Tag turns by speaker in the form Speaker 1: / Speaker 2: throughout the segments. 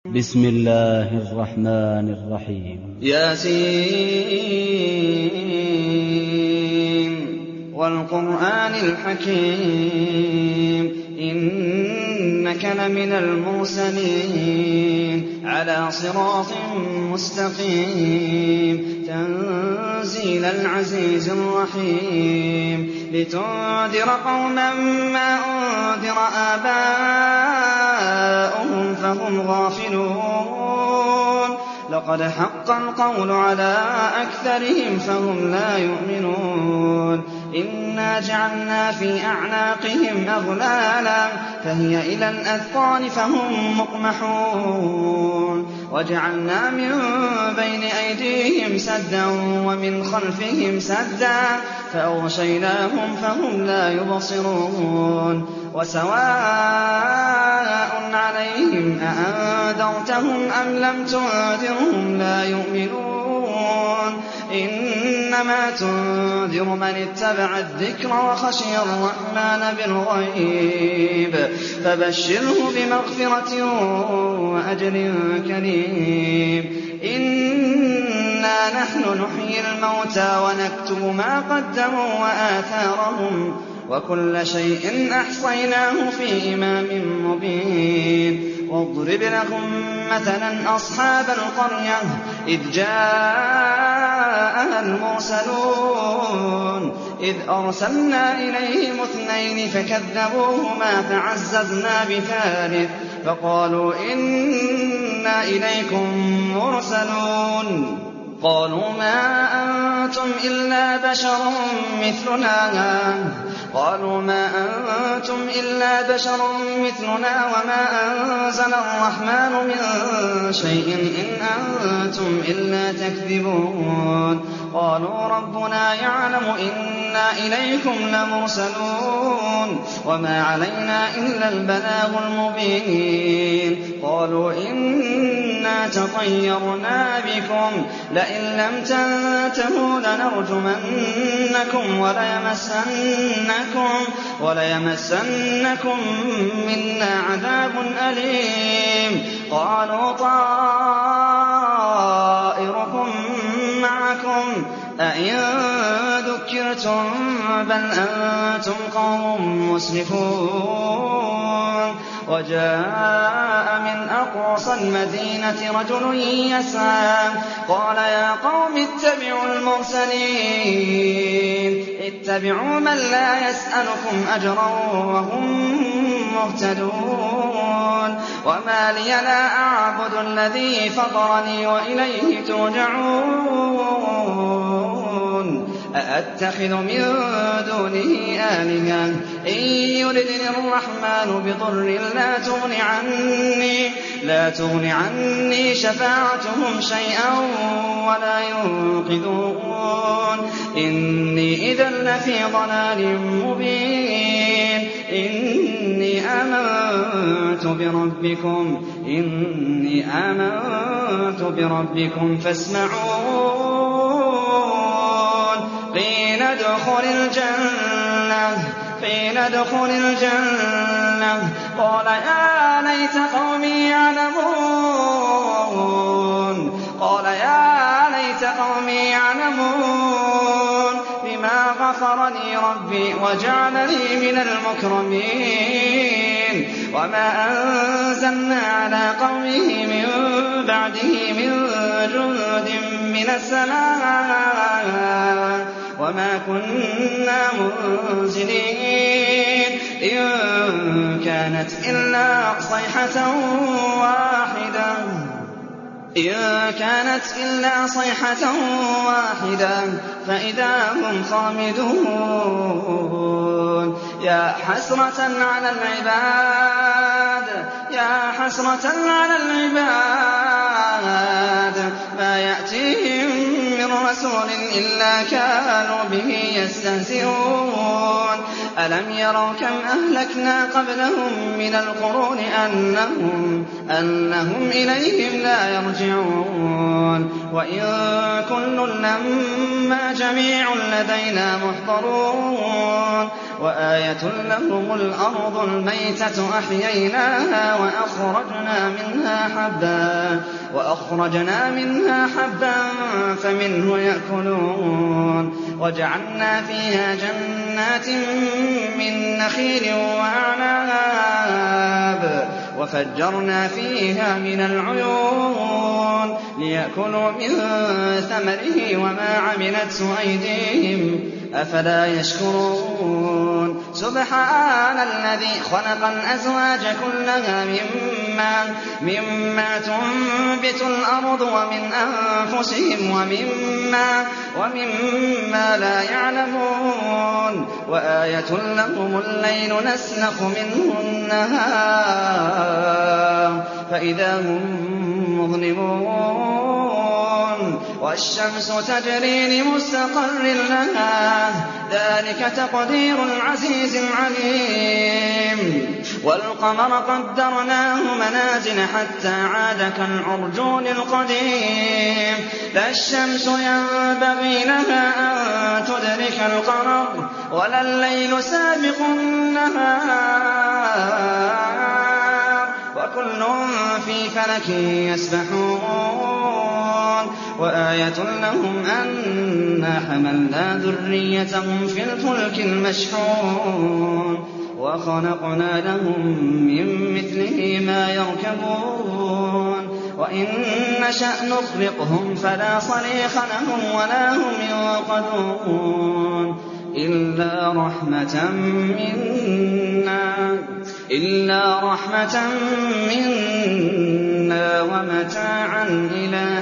Speaker 1: بسم الله الرحمن الرحيم.
Speaker 2: ياسين والقرآن الحكيم إنك لمن المرسلين على صراط مستقيم تنزيل العزيز الرحيم لتنذر قوما ما أنذر آباؤهم فهم غافلون لقد حق القول على أكثرهم فهم لا يؤمنون إنا جعلنا في أعناقهم أغلالا فهي إلى الأذقان فهم مقمحون وجعلنا من بين أيديهم سدا ومن خلفهم سدا فأغشيناهم فهم لا يبصرون وسواء عليهم أأنذرتهم أم لم تنذرهم لا يؤمنون إنما تنذر من اتبع الذكر وخشي الرحمن بالغيب فبشره بمغفرة وأجر كريم إنا نحن نحيي الموتى ونكتب ما قدموا وآثارهم وكل شيء أحصيناه في إمام مبين واضرب لهم مثلا أصحاب القرية إذ جاءها المرسلون إذ أرسلنا إليهم 2 فكذبوهما فعززنا بثالث فقالوا إنا إليكم مرسلون قالوا ما أنتم إلا بشر مثلنا وما أنزل الرحمن من شيء إن أنتم إلا تكذبون قالوا ربنا يعلم إنا إليكم لمرسلون وما علينا إلا البلاغ المبين قالوا إنا تطيرنا بكم لئن لم تنتهوا لنرجمنكم وليمسنكم منا عذاب أليم قالوا طائركم معكم أئن ذكرتم بل أنتم قوم مسرفون وجاء من أقصى المدينة رجل يسعى قال يا قوم اتبعوا المرسلين اتبعوا من لا يسألكم أجرا وهم مهتدون وما لي لا أعبد الذي فطرني وإليه ترجعون أأتخذ من دونه آلهة إن يردني الرحمن بضر لا تغن عني شفاعتهم شيئا ولا ينقذون إني إذا لفي ضلال مبين إني آمنت بربكم فاسمعون قيل ادخل الجنة قال يا ليت قومي يعلمون بما غفر لي ربي وجعلني من المكرمين وما أنزلنا على قومه من بعده من جند من السماء وما كنا منزلين إن كانت إلا صيحة واحدة فإذا هم خامدون يا حسرة على العباد ما يأتيهم من رسول إلا كانوا به يستهزئون ألم يروا كم أهلكنا قبلهم من القرون أنهم إليهم لا يرجعون وإن كل لما جميع لدينا محضرون وآية لهم الأرض الميتة أحييناها وأخرجنا منها حبا فمنه يأكلون وجعلنا فيها جنات من نخيل وأعناب وفجرنا فيها من العيون ليأكلوا من ثمره وما عملته أيديهم أفلا يشكرون سبحان الذي خلق الأزواج كلها مما تنبت الأرض ومن أنفسهم ومما لا يعلمون وآية لهم الليل نسلخ منه النهار فإذا هم مظلمون والشمس تجري لمستقر لها ذلك تقدير العزيز العليم والقمر قدرناه منازل حتى عاد كالعرجون القديم لا الشمس ينبغي لها أن تدرك القمر ولا الليل سابق النهار وكل في فلك يسبحون وآية لهم أنا حملنا ذريتهم في الفلك المشحون وخلقنا لهم من مثله ما يركبون وإن نشأ نغرقهم فلا صريخ لهم ولا هم يوقظون إلا رحمة منا ومتاعا إلى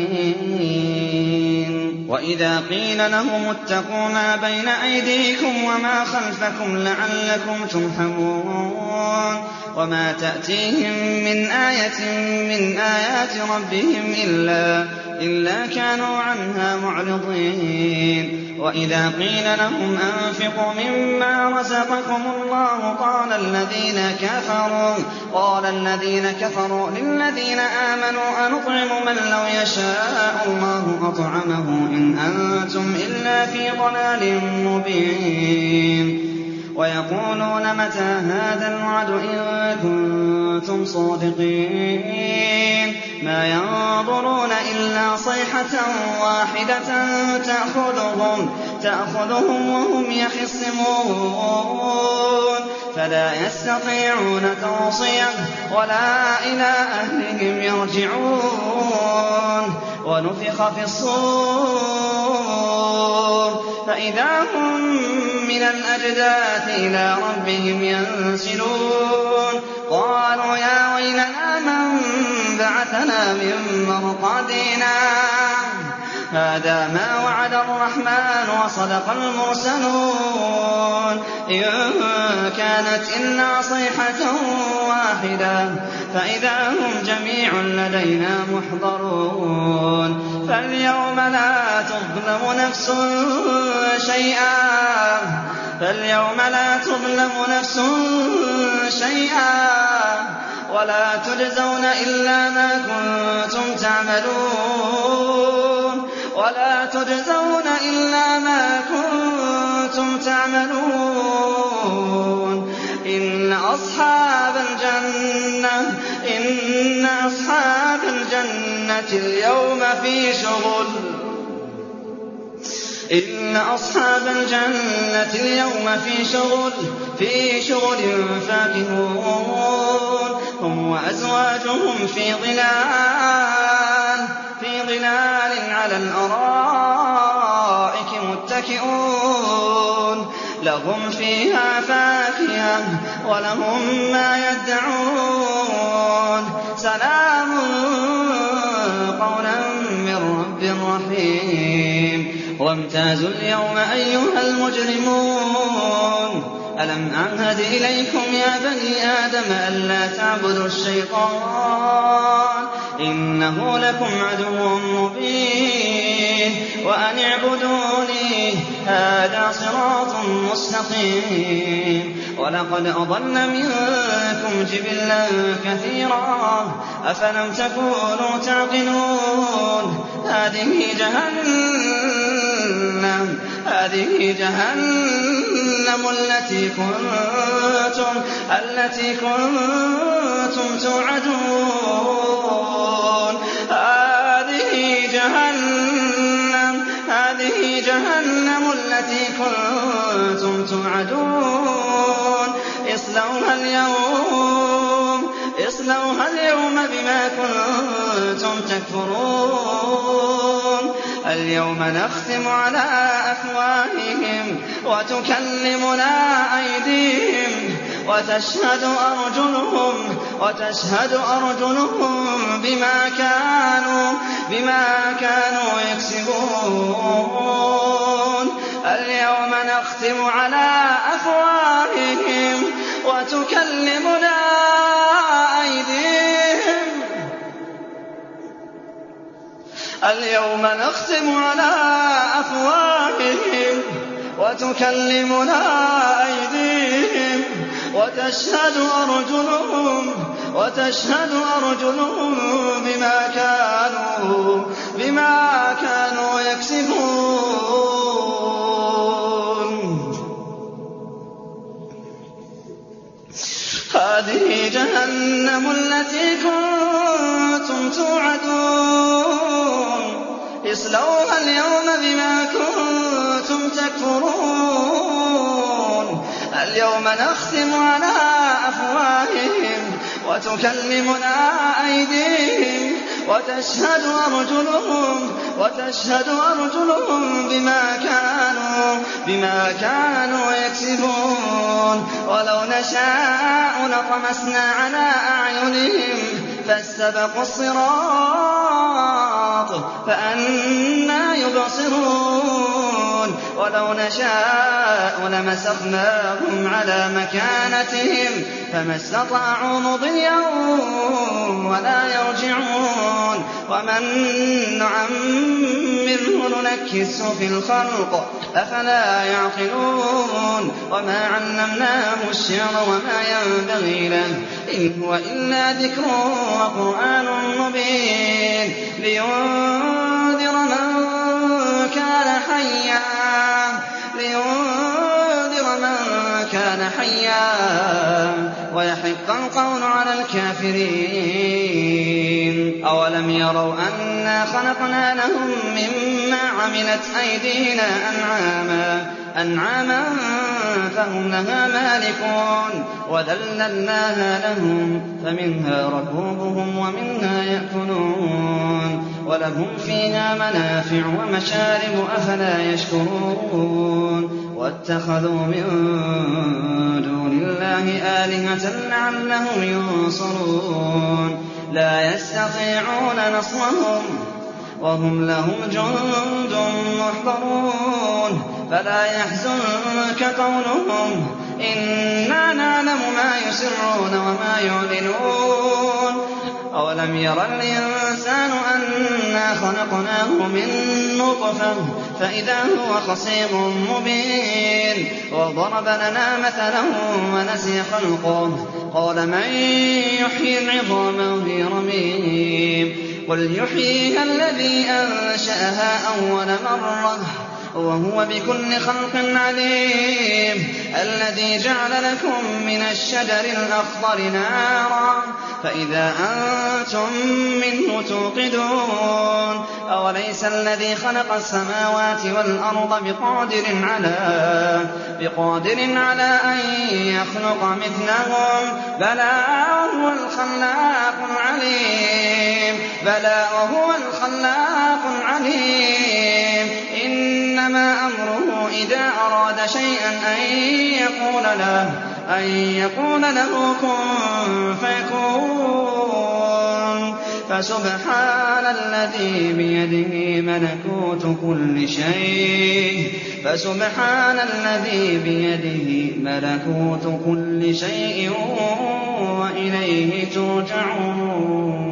Speaker 2: حين وإذا قيل لهم اتقوا ما بين أيديكم وما خلفكم لعلكم ترحمون وما تأتيهم من آية من آيات ربهم إلا كانوا عنها معرضين وإذا قيل لهم أنفقوا مما رزقكم الله قال الذين كفروا للذين آمنوا أنطعم من لو يشاء الله أطعمه إن أنتم إلا في ضلال مبين ويقولون متى هذا الوعد إن كنتم صادقين ما ينظرون إلا صيحة واحدة تأخذهم وهم يخصمون فلا يستطيعون توصية ولا إلى أهلهم يرجعون ونفخ في الصور فإذا هم من الأجداث إلى ربهم ينسلون قالوا يا ويلنا من بعثنا من مرقدنا هذا ما وعد الرحمن وصدق المرسلون إن كانت إلا صيحة واحدة فإذا هم جميع لدينا محضرون فاليوم لا تظلم نفس شيئا ولا تجزون إلا ما كنتم تعملون إن أصحاب الجنة اليوم في شغل فاكهون هم وأزواجهم في ظلال على الأرائك متكئون لهم فيها فاكهة ولهم ما يدعون سلام قولا من رب رحيم وامتازوا اليوم أيها المجرمون ألم أعهد إليكم يا بني آدم ألا تعبدوا الشيطان إنه لكم عدو مبين وأن اعبدوني هذا هَٰذَا صِرَاطٌ مُّسْتَقِيمٌ وَلَقَدْ أَضَلَّ مِنكُمْ جِبِلًّا كَثِيرًا أَفَلَمْ تَكُونُوا تَعْقِلُونَ هذه جهنم التي كنتم توعدون هذه جهنم التي كنتم توعدون اصلوها اليوم بما كنتم تكفرون اليوم نختم على أفواههم وتكلمنا أيديهم وتشهد أرجلهم بما كانوا يكسبون اليوم نختم على أفواههم وتكلمنا أيديهم اليوم نختم على أفواههم وتكلمنا أيديهم وتشهد أرجلهم بما كانوا يكسبون هذه جهنم التي كنتم توعدون اصلوها اليوم بما كنتم تكفرون اليوم نختم على أفواههم وتكلمنا أيديهم وتشهد أرجلهم بما كانوا يكسبون ولو نشاء لطمسنا على أعينهم فاستبقوا الصراط فأنى يبصرون ولو نشاء لمسخناهم على مكانتهم فما استطاعوا مضيا ولا يرجعون ومن نعمره ننكسه في الخلق أفلا يعقلون وما علمناه الشعر وما ينبغي له إن هو إلا ذكر وقرآن مبين لينذر من كان حيا ويحق القول على الكافرين أولم يروا أنا خلقنا لهم مما عملت أيدينا أنعاما فهم لها مالكون وذللناها لهم فمنها ركوبهم ومنها يأكلون ولهم فيها منافع ومشارب أفلا يشكرون واتخذوا من دون الله آلهة لعلهم ينصرون لا يستطيعون نصرهم وهم لهم جند محضرون فلا يحزنك قولهم إنا نعلم ما يسرون وما يعلنون أولم ير الإنسان أنا خلقناه من نطفة فإذا هو خصيم مبين وضرب لنا مثلا ونسي خلقه قال من يحيي العظام وهي رميم قل يحييها الذي أنشأها أول مرة وهو بكل خلق عليم الذي جعل لكم من الشجر الأخضر نارا فإذا أنتم منه توقدون أوليس الذي خلق السماوات والأرض بقادر على أن يخلق مثلهم بلى وهو الخلاق العليم إنما أمره إذا أراد شيئا أن يقول له كن فيكون فسبحان الذي بيده ملكوت كل شيء وإليه ترجعون